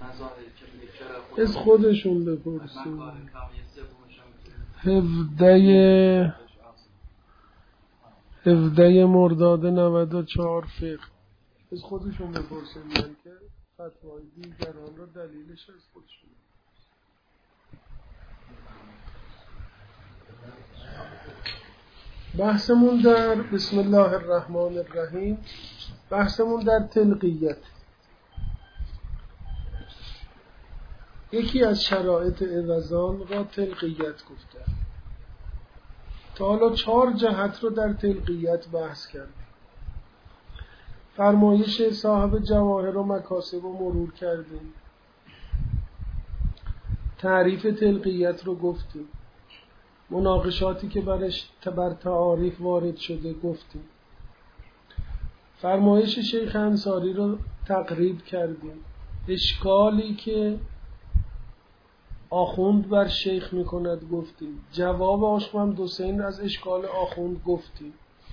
از خودشون بپرسیم. 17 مرداد 94 فقه. از خودشون بپرسیم، من که فتوای دیگران رو دلیلش از خودشون. بحثمون در بسم الله الرحمن الرحیم، بحثمون در تلقیت. یکی از شرایط عوضان را تلقیت گفته. تا حالا 4 جهت رو در تلقیت بحث کردیم. فرمایش صاحب جواهر و مکاسب رو مرور کردیم. تعریف تلقیت رو گفتیم. مناقشاتی که بر تعاریف وارد شده گفتیم. فرمایش شیخ انصاری رو تقریب کردیم. اشکالی که آخوند بر شیخ میکند گفتیم. جواب آشمند حسین از اشکال آخوند گفتیم.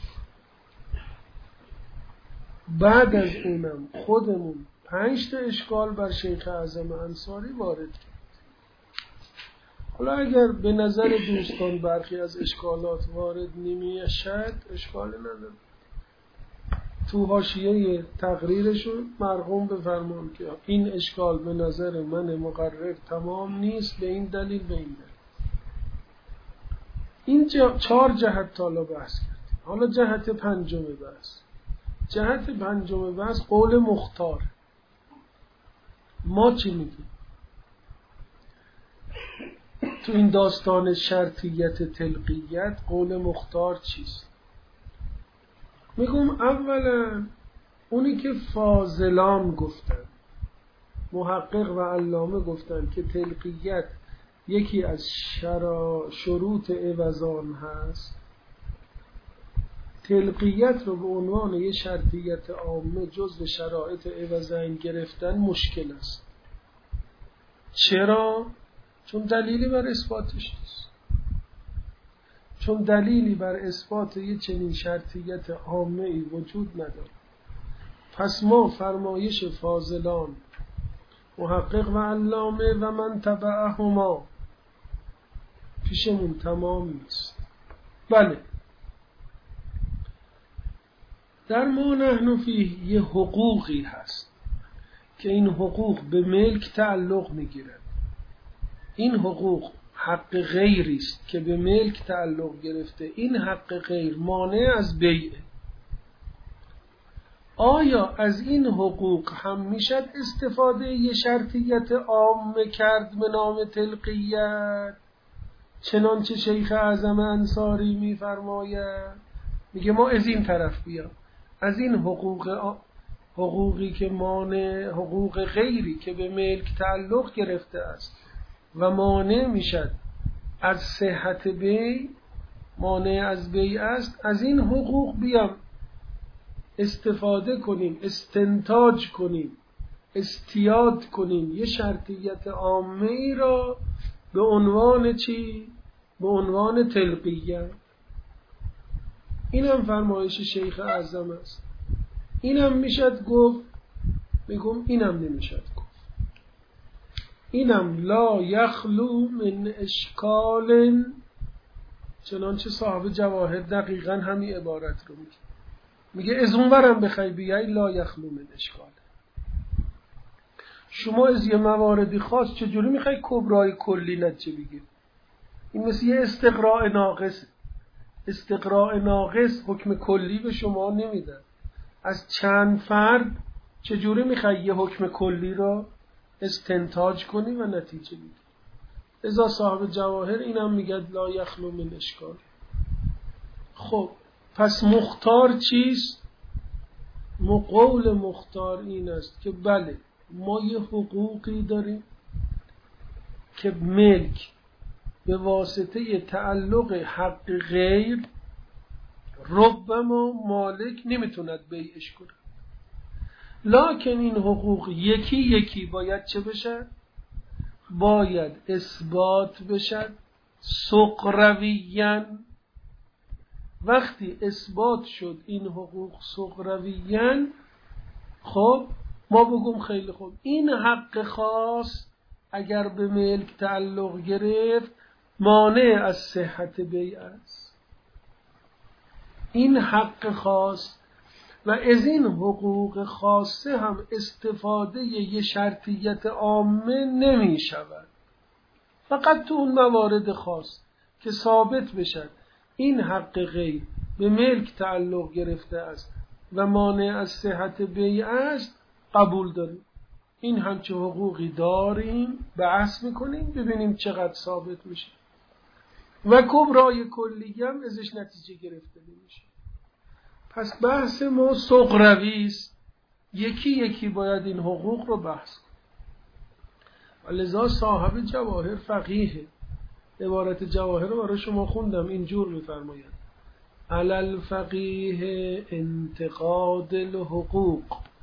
بعد از اونم خودمون 5 تا اشکال بر شیخ اعظم انصاری وارد کردیم. حالا اگر به نظر دوستان برخی از اشکالات وارد نمیشد اشکال نداره. تو حاشیه تقریرشون مرحوم بفرمان که این اشکال به نظر من مقرر تمام نیست به این دلیل به این دلیل. این 4 جهت تالا بحث کردیم. حالا جهت پنجم بحث. جهت پنجم بحث قول مختار. ما چی میگیم؟ تو این داستان شرطیت تلقیت قول مختار چیست؟ میگم اولا اونی که فاضلان گفتن، محقق و علامه گفتن که تلقیت یکی از شروط عوضان هست. تلقیت رو به عنوان یه شرطیت عامه جزو شرایط عوضین گرفتن مشکل است. چرا؟ چون دلیلی بر اثباتش نیست. چون دلیلی بر اثبات یه چنین شرطیت عامه ای وجود نداره. پس ما فرمایش فاضلان، محقق و علامه و من تبعهما پیشمون تمام نیست. بله در ما نحن فیه یه حقوقی هست که این حقوق به ملک تعلق میگیرد. این حقوق حق غیری است که به ملک تعلق گرفته. این حق غیر مانع از بیعه. آیا از این حقوق هم میشد استفاده یه شرطیت عامه کرد به نام تلقیت؟ چنانچه شیخ اعظم انصاری میفرماید، میگه ما از این طرف بیام، از این حقوقی که مانع، حقوق غیری که به ملک تعلق گرفته است و مانع میشد از صحت بیع، مانع از بیع است، از این حقوق بیام استفاده کنیم، استنتاج کنیم، استیاد کنیم یه شرطیت عامه ای را به عنوان چی؟ به عنوان تلقیه. اینم فرمایش شیخ اعظم است. اینم میشد گفت، میگم اینم نمیشد گفت. اینم لا یخلو من اشکال، چنانچه صاحب جواهر دقیقا همین عبارت رو میگه. میگه از اونورم بخوای بیای لا یخلو من اشکال. شما از یه مواردی خاص چجوری میخوای کبرای کلی نتیجه بگیر؟ این مثل یه استقراء ناقص. استقراء ناقص حکم کلی به شما نمیده. از چند فرد چجوری میخوای یه حکم کلی رو استنتاج کنی و نتیجه بگیری؟ ازا صاحب جواهر اینم میگه لا یخلو من اشکال. خب پس مختار چیست؟ قول مختار این است که بله ما یه حقوقی داریم که ملک به واسطه تعلق حق غیر ربما مالک نمیتوند بیعش کنه. لکن این حقوق یکی یکی باید چه بشه؟ باید اثبات بشد سقرویاً. وقتی اثبات شد این حقوق سقرویاً، خب ما بگم خیلی خوب این حق خاص اگر به ملک تعلق گرفت مانع از صحت بیع است. این حق خاص و از این حقوق خاصه هم استفاده یه شرطیت عامه نمی شود. فقط تو اون موارد خاص که ثابت بشد این حق غیر به ملک تعلق گرفته است و مانع از صحت بیع است قبول داریم. این همچه حقوقی داریم، بحث میکنیم ببینیم چقدر ثابت میشه و کبرای کلی هم ازش نتیجه گرفته نمیشه. پس بحث ما صغروی است، یکی یکی باید این حقوق رو بحث کنیم. لذا صاحب جواهر فقیه، عبارت جواهر رو برای شما خوندم، اینجور میفرماید: علی الفقیه انتقاد الحقوق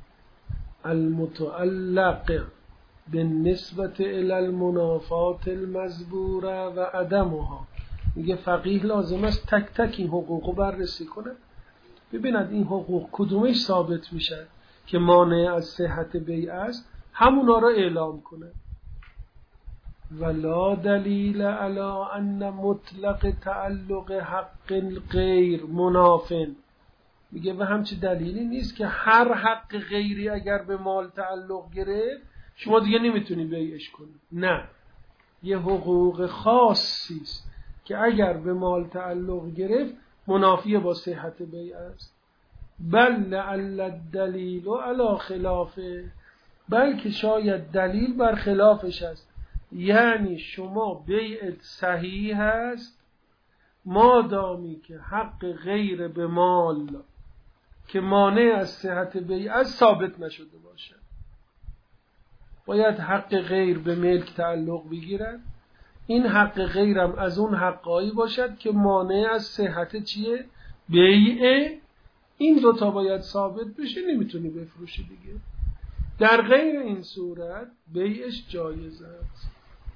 المتعلق بالنسبة الى المنافات المزبوره و عدمها. میگه فقیه لازم است تک تک این حقوق رو بررسی کنه، ببیند این حقوق کدومش ثابت میشه که مانع از صحت بیع است، همونا رو اعلام کنه. ولا دلیل علی ان مطلق تعلق حق غیر منافن. میگه و همچی دلیلی نیست که هر حق غیری اگر به مال تعلق گرفت شما دیگه نمیتونی بیعش کنی. نه، یه حقوق خاصی است که اگر به مال تعلق گرفت منافی با صحت بیع است. بل لعل الدلیل علی خلافه، بلکه شاید دلیل بر خلافش است. یعنی شما بیعت صحیح است مادامی که حق غیر به مال که مانع از صحت بیع است ثابت نشده باشه. باید حق غیر به ملک تعلق بگیرد، این حق غیرم از اون حقایی باشد که مانع از صحت چیه؟ بیعه. این دوتا باید ثابت بشه، نمیتونی بفروشی دیگه. در غیر این صورت بیعش جایز است.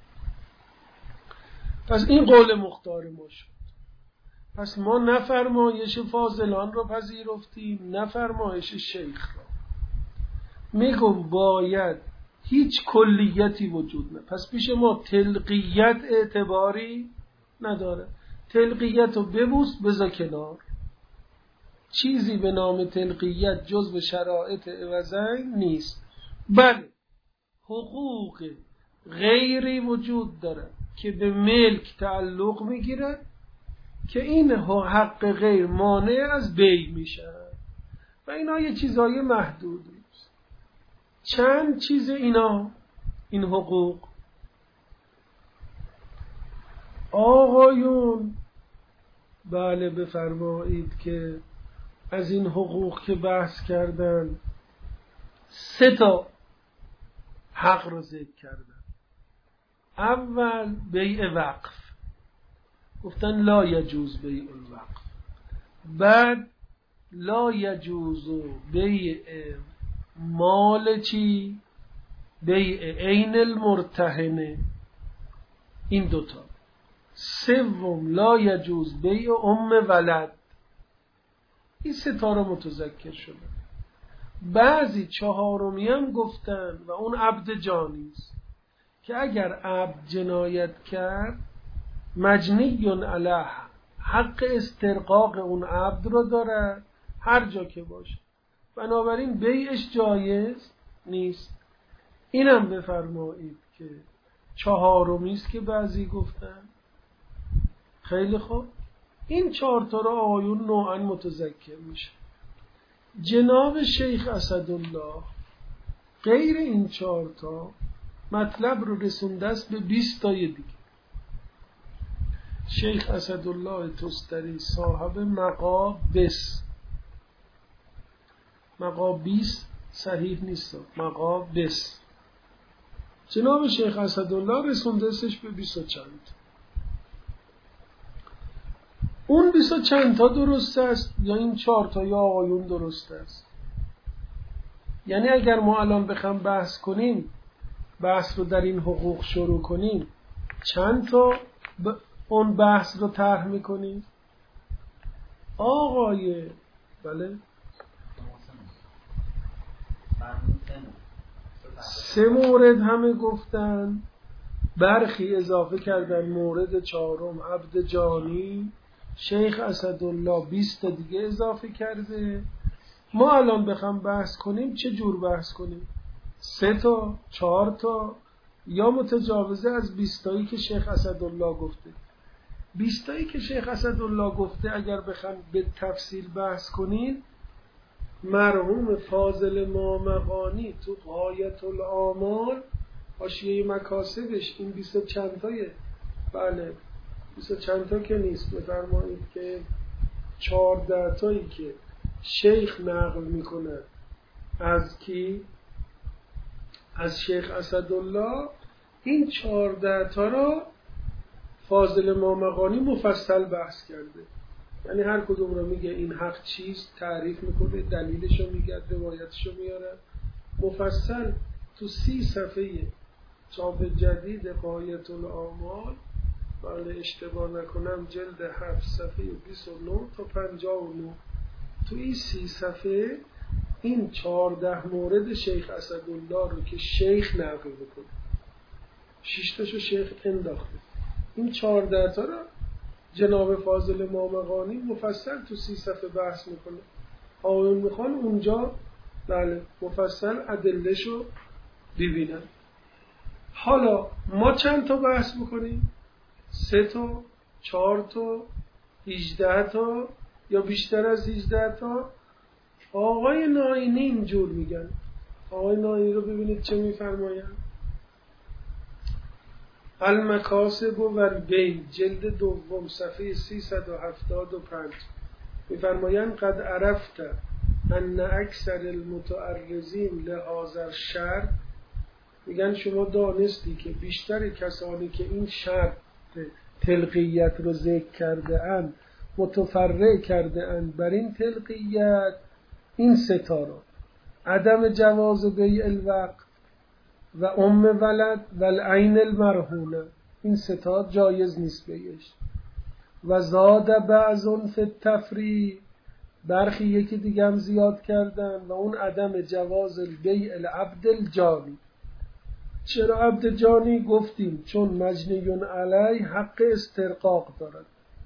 پس این قول مختار ما شد. پس ما نه فرمایش فاضلان رو پذیرفتیم نه فرمایش شیخ را. میگم باید هیچ کلیتی وجود نه. پس پیش ما تلقیت اعتباری نداره. تلقیت رو ببوس بذار کنار. چیزی به نام تلقیت جز به شرایط عوضین نیست. بله حقوق غیری وجود داره که به ملک تعلق میگیره که این حق غیر مانع از بیع میشه و اینا یه چیزای محدودی است. چند چیز اینا این حقوق؟ آقایون بله بفرمایید که از این حقوق که بحث کردن 3 تا حق رو ذکر کردن. اول بیع وقف، گفتن لا یجوز بیع الوقف. بعد لا یجوز بیع مال چی؟ بیع عین المرتهنه. این 2 تا. سوم لا یجوز بیع ام ولد. این 3 تا رو متذکر شده. بعضی 4می هم گفتن و اون عبد جانی است که اگر عبد جنایت کرد مجنی علیه، حق استرقاق اون عبد رو داره هر جا که باشه، بنابراین بیعش جایز نیست. اینم بفرمایید که 4می است که بعضی گفتن. خیلی خوب، این 4 تا رو آیون نوعا متذکر میشه. جناب شیخ اسدالله غیر این 4 تا مطلب رو رسونده است به 20 تای دیگه. شیخ اسدالله تستری صاحب مقابس، مقابیس صحیح نیست، مقابس، جناب شیخ اسدالله رسونده استش به 20 و چند. اون 20 و چند تا درست است یا این 4 تا یا آقایون درست است؟ یعنی اگر ما الان بخوام بحث کنیم، بحث رو در این حقوق شروع کنیم، چند تا اون بحث رو طرح میکنیم؟ آقای بله 3 مورد همه گفتن، برخی اضافه کردن مورد 4 عبد جانی، شیخ اسدالله 20 تا دیگه اضافه کرده. ما الان بخوام بحث کنیم چه جور بحث کنیم؟ 3 تا 4 تا یا متجاوزه از 20 تایی که شیخ اسدالله گفته؟ 20 تایی که شیخ اسدالله گفته اگر بخوام به تفصیل بحث کنیم، مرحوم فاضل مامقانی تو غایت الآمال حاشیه مکاسبش این 20 چند تایه؟ بله 20 چند تا که نیست، بفرمایید که 14 تایی که شیخ نقل میکنه. از کی؟ از شیخ اسدالله. این 14 تا رو فاضل مامقانی مفصل بحث کرده، یعنی هر کدوم رو میگه این حق چیست، تعریف میکنه، دلیلشو میگه، روایتشو میاره مفصل تو 30 صفحه چاپ جدید غایت الآمال. بله اشتباه نکنم جلد 7 صفحه 29 تا 59. تو این 30 صفحه این 14 مورد شیخ اسدالله رو که شیخ نقل بکنه، 6 تاشو شیخ انداخته، این 14 تا رو جناب فاضل مامقانی مفصل تو 30 صفحه بحث میکنه. آقایون میخوان اونجا بله مفصل ادلهشو ببینن. حالا ما چند تا بحث میکنیم؟ 3 تا 4 تا 18 تا یا بیشتر از 18 تا؟ آقای ناینی اینجور میگن. آقای ناینی رو ببینید چه میفرماین. المکاسب و البیع جلد 2 صفحه 375 میفرمایند قد عرفت ان اکثر المتعرضین لهذا الشرط، میگن شما دانستی که بیشتر کسانی که این شرط تلقیت رو ذکر کرده اند متفرع کرده اند بر این تلقیت این 3 تا رو: عدم جواز بیع الوقت و ولد و العین المرهونه، این 3 تا جایز نیست بیعش. و زاد بعضون فی التفریع، برخی یکی دیگه هم زیاد کردن و اون عدم جواز بیع العبد الجانی. چرا عبد جانی؟ گفتیم چون مجنیون علی حق استرقاق دارد.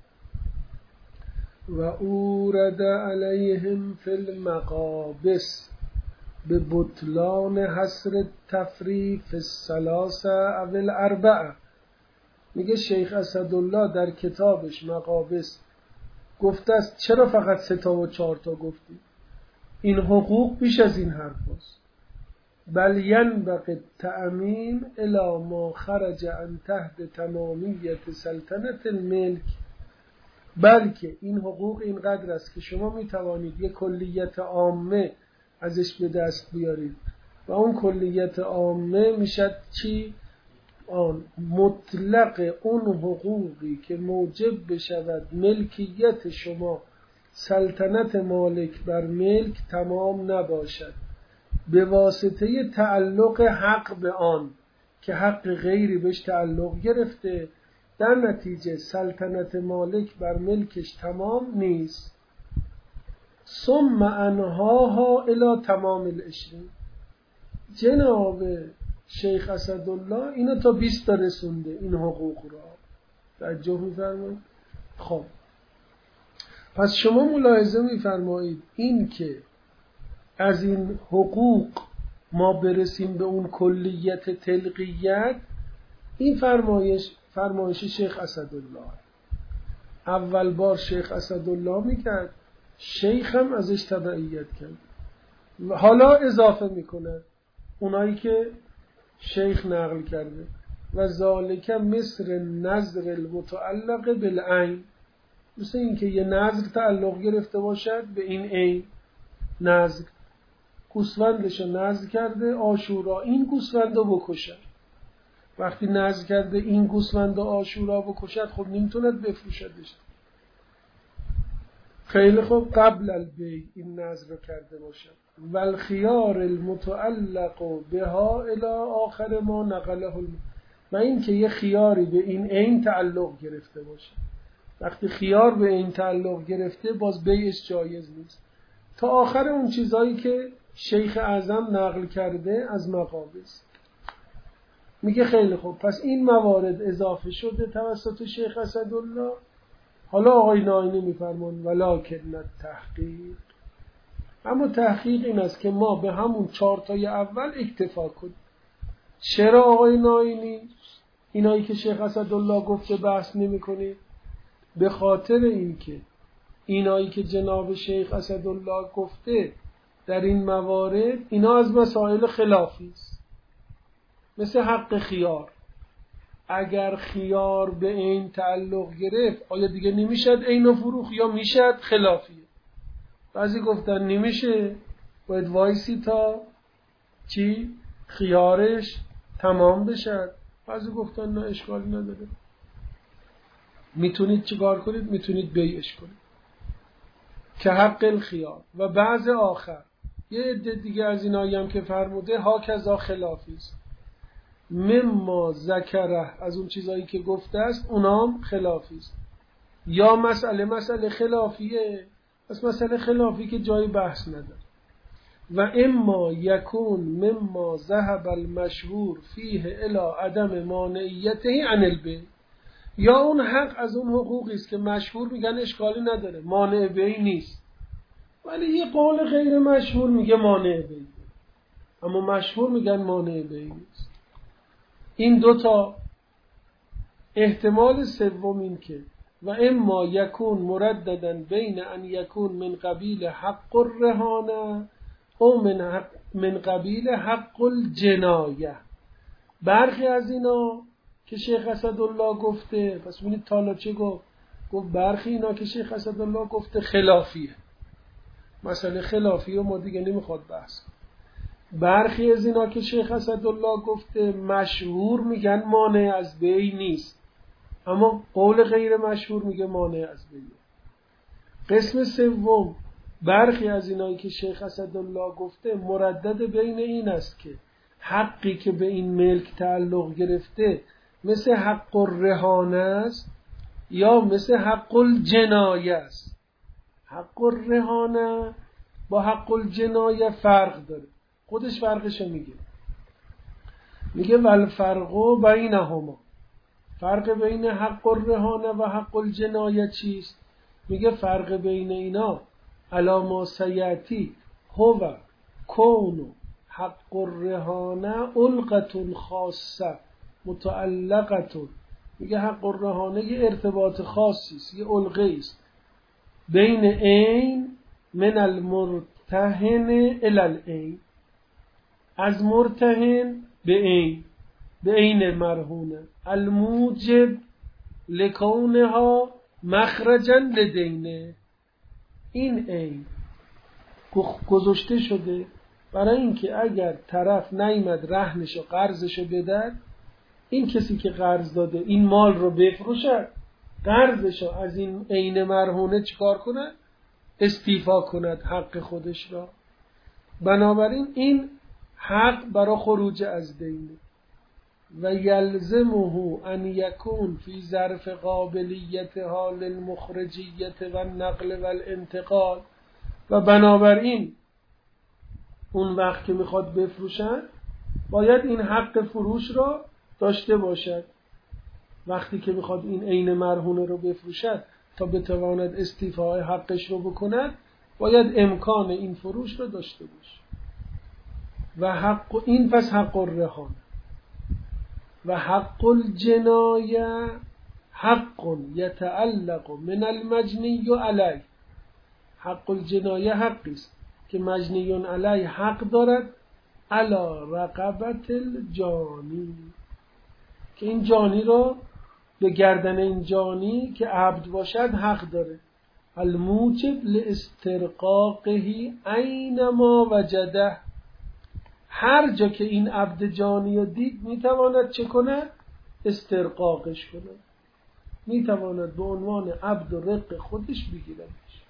و اورد علیهم فی المقابس به بطلان حصر تفریع فی الثلاثه او الاربعه. میگه شیخ اسدالله در کتابش مقابس گفته است چرا فقط 3 تا و 4 تا گفتی؟ این حقوق بیش از این حرف هست. بل ینبغی التأمین الی ما خرج عن تحت تمامیت سلطنت الملک، بلکه این حقوق اینقدر است که شما میتوانید یک کلیت عامه ازش به دست بیارید و اون کلیت عامه میشد چی؟ آن مطلق اون حقوقی که موجب بشود ملکیت شما سلطنت مالک بر ملک تمام نباشد به واسطه تعلق حق به آن که حق غیری بهش تعلق گرفته، در نتیجه سلطنت مالک بر ملکش تمام نیست. ثم انهاها الی تمام العشرین. جناب شیخ اسدالله اینو تا 20 تا رسونده این حقوق را. توجه می‌فرمایید؟ خب پس شما ملاحظه می‌فرمایید این که از این حقوق ما برسیم به اون کلیت تلقیت، این فرمایش شیخ اسدالله. اول بار شیخ اسدالله میکرد، شیخ هم ازش تبعیت کرد و حالا اضافه میکنه اونایی که شیخ نقل کرده. و ذالک مثل نظر المتعلق بالعین، مثل این که یه نظر تعلق گرفته باشد به این عین. نظر گوسفندش رو نظر کرده عاشورا این گوسفند رو بکشد، وقتی نظر کرده این گوسفند رو عاشورا بکشد خب نمیتوند بفروشدش. خیلی خوب قبل البیع این نظر رو کرده باشد. و الخیار المتعلق بها الی آخر ما نقله و این که یه خیاری به این عین تعلق گرفته باشه. وقتی خیار به این تعلق گرفته باز بیعش جایز نیست تا آخر اون چیزایی که شیخ اعظم نقل کرده از مقابس. میگه خیلی خوب، پس این موارد اضافه شده توسط شیخ اسدالله. حالا آقای ناینی میفرمان ولکن التحقیق، اما تحقیق این است که ما به همون 4 تای اول اکتفا کنیم. چرا آقای ناینی اینایی که شیخ اسدالله گفته بحث نمی کنید؟ به خاطر اینکه اینایی که جناب شیخ اسدالله گفته در این موارد اینا از مسائل خلافی است، مثل حق خیار. اگر خیار به این تعلق گرفت آیا دیگه نمیشد عین و فروخ یا میشد خلافیه؟ بعضی گفتن نمیشه، باید وایسی تا چی؟ خیارش تمام بشد. بعضی گفتن نه اشکالی نداره، میتونید چیکار کنید؟ میتونید بیعش کنید که حق الخیار. و بعض آخر یه عده دیگه از اینایی هم که فرموده ها کذا خلافی است، مما ذکره، از اون چیزایی که گفته است اونام خلافی است. یا مسئله خلافیه، پس مسئله خلافی که جای بحث نداره. و اما یکون مما ذهب المشهور فیه الی عدم مانعیته عن البیع، یا اون حق از اون حقوقی است که مشهور میگن اشکالی نداره، مانع بیع نیست، ولی یه قول غیر مشهور میگه مانع بیع، اما مشهور میگن مانع بیع نیست. این 2 تا احتمال سوم این که و اما یکون مرددن بین ان یکون من قبیل حق الرهانه او من قبیل حق الجنایه. برخی از اینا که شیخ اسدالله گفته، پس ببینید تالا چه گفت برخی اینا که شیخ اسدالله گفته خلافیه، مسئله خلافیه و ما دیگه نمیخواد بحث. برخی از اینا که شیخ اسدالله گفته مشهور میگن مانع از بیع نیست، اما قول غیر مشهور میگه مانع از بیع. قسم سوم، برخی از اینایی که شیخ اسدالله گفته مردد بین این است که حقی که به این ملک تعلق گرفته مثل حق الرهانه است یا مثل حق الجنایه است. حق الرهانه با حق الجنایه فرق داره، خودش فرقشو میگه والفرق بینهما، فرق بین حق الرهانه و حق الجنایه چیست؟ میگه فرق بین اینا علی ما سیاتی هو کون حق الرهانه علقه خاصه متعلقه. میگه حق الرهانه یه ارتباط خاصی است، یه علقه است بین عین من المرتهن الی العین، از مرتهن به عین مرهونه، الموجب لکونها مخرجا لدینه. این عین گذاشته شده برای اینکه اگر طرف نیامد رهنشو قرضشو بدن، این کسی که قرض داده این مال رو بفروشد، قرضشو از این عین مرهونه چیکار کند؟ استیفا کند حق خودش را. بنابراین این حق برای خروج از دینه. و یلزمه ان یکون فی ظرف قابلیت حال المخرجیت و نقل و الانتقال، و بنابراین اون وقت که میخواد بفروشن باید این حق فروش را داشته باشد. وقتی که میخواد این عین مرهونه رو بفروشد تا بتواند استیفای حقش رو بکند باید امکان این فروش رو داشته باشه. و حق این پس حق الرهانه. و حق الجنایه حق یتعلق من المجنی علیه، حق الجنایه حقی است که مجنی علیه حق دارد علی رقبت الجانی، که این جانی را به گردن این جانی که عبد باشد حق داره. الموجب لاسترقاقه اینما وجده، هر جا که این عبد جانی رو دید میتواند چه کنه؟ استرقاقش کنه، میتواند به عنوان عبد و رق خودش بگیردش.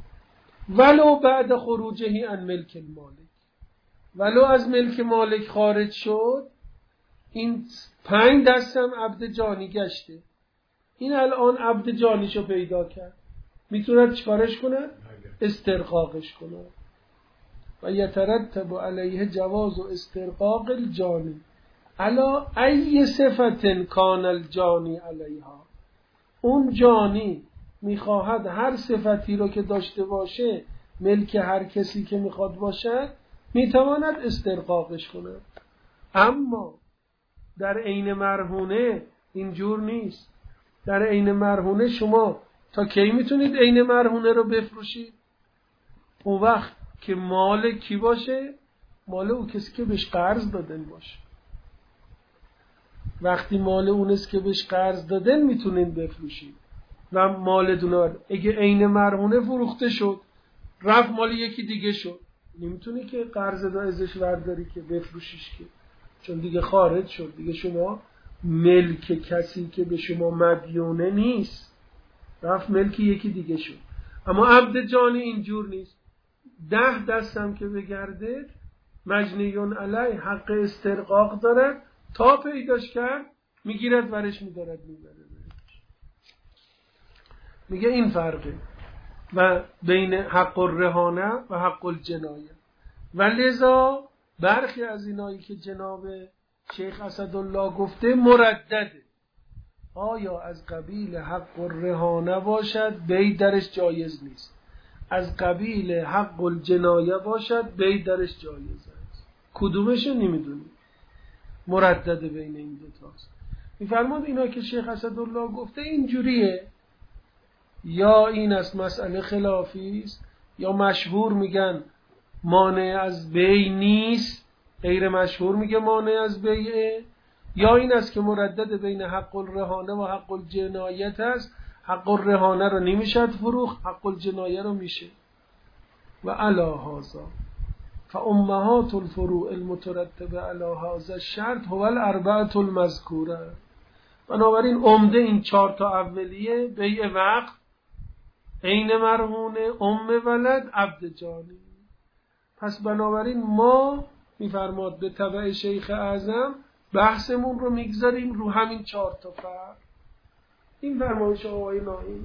ولو بعد خروجه عن ملک المالک، ولو از ملک مالک خارج شد، این 5 دستم عبد جانی گشته، این الان عبد جانیشو پیدا کرد، میتوند چیکارش کنه؟ استرقاقش کنه. و یترتب علیه جواز و استرقاق الجانی علی ای صفت کان الجانی علیها. اون جانی میخواهد هر صفتی رو که داشته باشه ملک هر کسی که میخواد باشد میتواند استرقاقش کند. اما در عین مرهونه اینجور نیست. در عین مرهونه شما تا کی میتونید عین مرهونه رو بفروشید؟ اون وقت که مال کی باشه؟ مال اون کسی که بهش قرض دادن باشه. وقتی مال اون است که بهش قرض دادن میتونید بفروشید و مال دونه. اگه عین مرهونه فروخته شد رفت مال یکی دیگه شد، نمیتونی که قرض دا ازش ورداری که بفروشیش، که چون دیگه خارج شد، دیگه شما ملک کسی که به شما مدیونه نیست، رفت ملک یکی دیگه شد. اما عبد جانی اینجور نیست. 10 دستم که بگرده مجنیون علی حق استرقاق دارد، تا پیداش کرد میگیرد ورش میدارد میبره. میگه این فرقه و بین حق الرهانه و حق الجنایه. و لذا برخی از اینایی که جناب شیخ اسدالله گفته مردده. آیا از قبیل حق الرهانه باشد بی درش جایز نیست، از قبیل حق الجنایه باشد بی درش جایز است. کدومشو نمیدونی، مردده بین این دوتاست. میفرماد اینا که شیخ اسدالله گفته اینجوریه، یا این است مسئله خلافی است، یا مشهور میگن مانع از بیع نیست، غیر مشهور میگه مانع از بیعه، یا این است که مردد بین حق الرهانه و حق الجنایت است. حق الرهانه رو نمیشد فروخت، حق الجنایه رو میشه. و علی هذا فامهات الفروع المترتبه علی هذا الشرط هو الاربعه المذکوره. بنابراین عمده این 4 تا اولیه: بیع وقت، عین مرهونه، ولد، عبد جانی. پس بنابراین ما میفرماد به تبع شیخ اعظم بحثمون رو میگذاریم رو همین 4 تا فرق. این فرمایش آقای نائی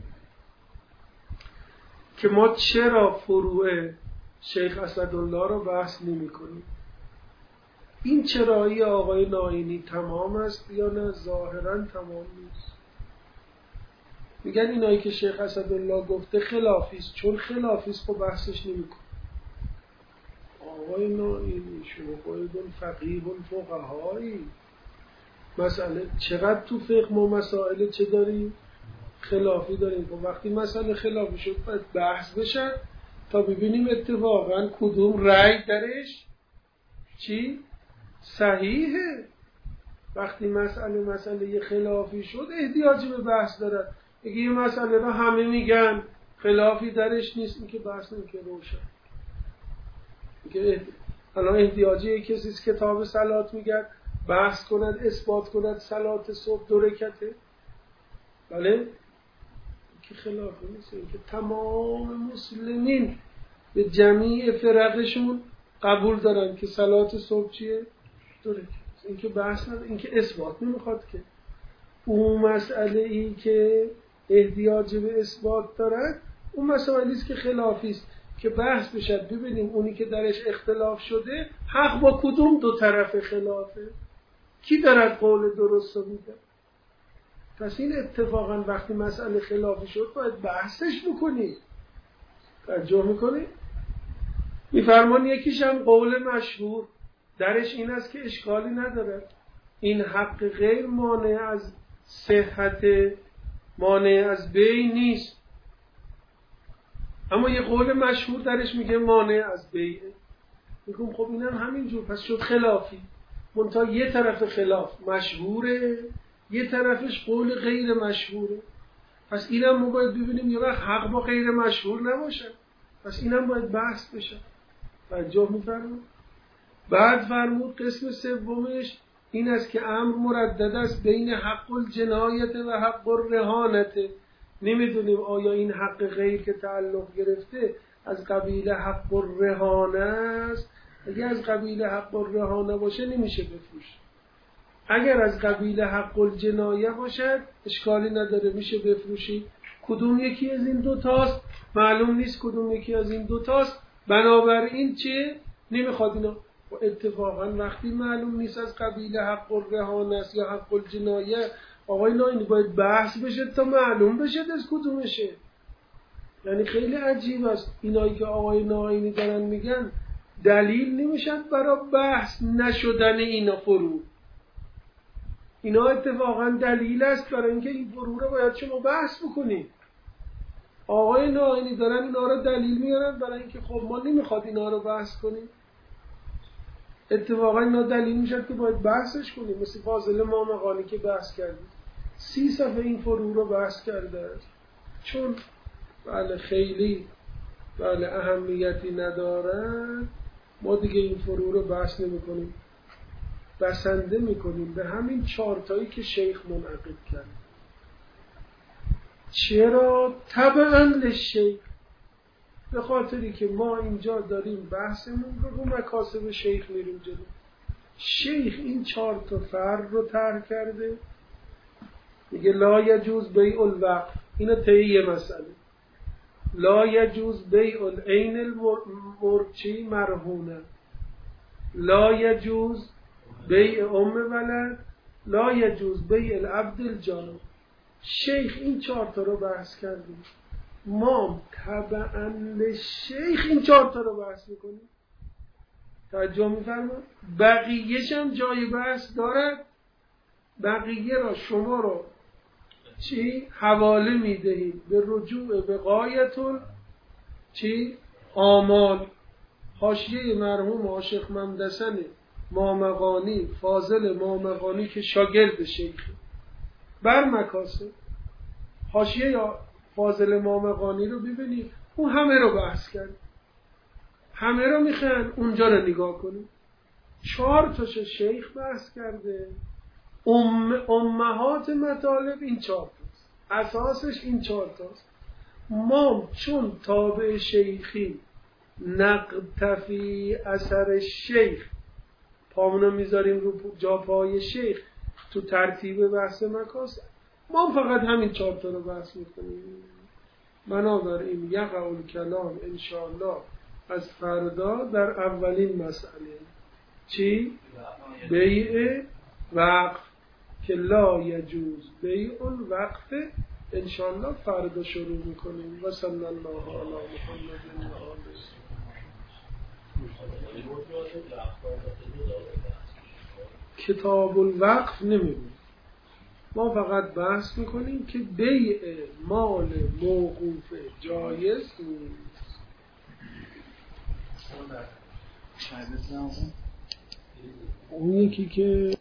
که ما چرا فروع شیخ اسدالله رو بحث نمی کنیم. این چرایی آقای ناینی تمام است یا نه؟ ظاهرا تمام نیست. میگن اینایی که شیخ اسدالله گفته خلافیست، چون خلافیست خب بحثش نمی کنیم. آقای ناینی شما بایدون فقیه الفقهایی، مسئله چقدر تو فقه ما مسائل چه داریم؟ خلافی داریم. خب وقتی مسئله خلافی شد باید بحث بشه تا ببینیم اتفاقا کدوم رأی درش چی؟ صحیحه. وقتی مسئله خلافی شد احتیاجی به بحث دارد. اگه یه مسئله رو همه میگن خلافی درش نیست، این که بحث نمیشه روشن. الان احتیاجی کسی است کتاب صلات میگن بحث کند اثبات کند صلات صبح 2 رکعته، بله که خلافی نیست. این که تمام مسلمین به جمیع فرقشون قبول دارن که صلات صبح چیه؟ 2 رکعت. این که بحث نداره، این که اثبات نمیخواد. که اون مسئله ای که احتیاج به اثبات دارد اون مسائلی است که خلافی است، که بحث بشه ببینیم اونی که درش اختلاف شده حق با کدوم 2 طرف خلافه، کی دارد قول درست رو میده. پس این اتفاقا وقتی مسئله خلافی شد باید بحثش بکنید. توجه میکنید؟ میفرمان یکیش هم قول مشهور درش این است که اشکالی نداره، این حق غیر مانع از صحت، مانع از بیع نیست. اما یه قول مشهور درش میگه مانع از بیعه. میگم خب اینم همینجور، پس شد خلافی. منتها یه طرف خلاف مشهوره، یه طرفش قول غیر مشهوره. پس اینم ما باید ببینیم یه وقت حق با غیر مشهور نباشه، پس اینم باید بحث بشه. توجه می‌فرمایید؟ بعد فرمود قسم سومش این است که امر مردد است بین حق الجنایت و حق الرهانت. نمیدونیم آیا این حق غیر که تعلق گرفته از قبیل حق الرهانه است. اگر از قبیل حق الرهانه باشه نمیشه بفروش. اگر از قبیل حق الجنایه باشد اشکالی نداره، میشه بفروشی. کدوم یکی از این 2 تاست معلوم نیست، کدوم یکی از این 2 تاست. بنابراین چه؟ نمیخواد اینا. و اتفاقا وقتی معلوم نیست از قبیل حق الرهان است یا حق الجنایه، آقای ناینی باید بحث بشه تا معلوم بشه از کدومشه. یعنی خیلی عجیب است اینایی که آقای ناینی دارن میگن دلیل نمیشن برای بحث نشدن اینا فرو. اینا اتفاقا دلیل است برای اینکه این فرو رو باید شما بحث بکنید. آقای ناینی دارن اینا رو دلیل میارن برای اینکه خب ما نمیخواد اینا رو بحث کنیم. اتفاقا اینا دلیل میشد که باید بحثش کنیم. مثل فاضل مامقانی که بحث کردیم 30 صفحه این فرو رو بحث کرده، چون بله خیلی بله اهمیتی ندارد ما دیگه این فرو رو بحث نمی کنیم، بسنده می کنیم به همین 4 تایی که شیخ منعقد کرد. چرا؟ تبعاً للشیخ، به خاطری که ما اینجا داریم بحثمون رو مکاسب شیخ میریم جلو. شیخ این 4 تا فرع رو طرح کرده، میگه لا یجوز بیع الوقف، اینو طی مسئله، لا یجوز بیع العین المرچی مرهونه، لا یجوز بیع ام ولد، لا یجوز بیع العبد الجانب. شیخ این 4 تا رو بحث کردیم، ما تبعاً للشیخ این 4 تا رو بحث میکنیم. توجه میفرمایید؟ بقیه‌ش هم جای بحث دارد. بقیه را شما رو چی؟ حواله میدهید به رجوع به غایتون چی؟ آمال، حاشیه مرحوم عاشق ممدسن مامقانی، فاضل مامقانی که شاگرد شیخ، بر مکاسب. حاشیه یا فاضل مامقانی رو ببینید، اون همه رو بحث کرد، همه رو میخوان اونجا رو نگاه کنید. 4 تاش شیخ بحث کرده. امهات مطالب این 4 تاست، اساسش این 4 تاست. ما چون تابع شیخی نقتفی اثر شیخ، پامونو میذاریم رو جا پای شیخ تو ترتیب بحث مکاسب، ما فقط همین 4 تا رو بحث میکنیم. بنابراین یقع الکلام انشاءالله از فردا در اولین مسئله چی؟ بیع وقف که لا یجوز بیع الوقف انشاءالله فردا شروع میکنیم. و صلی الله علی محمد و آله. کتاب الوقف نمیگیم، ما فقط بحث میکنیم که بیع مال موقوف جایز نیست. اون یکی که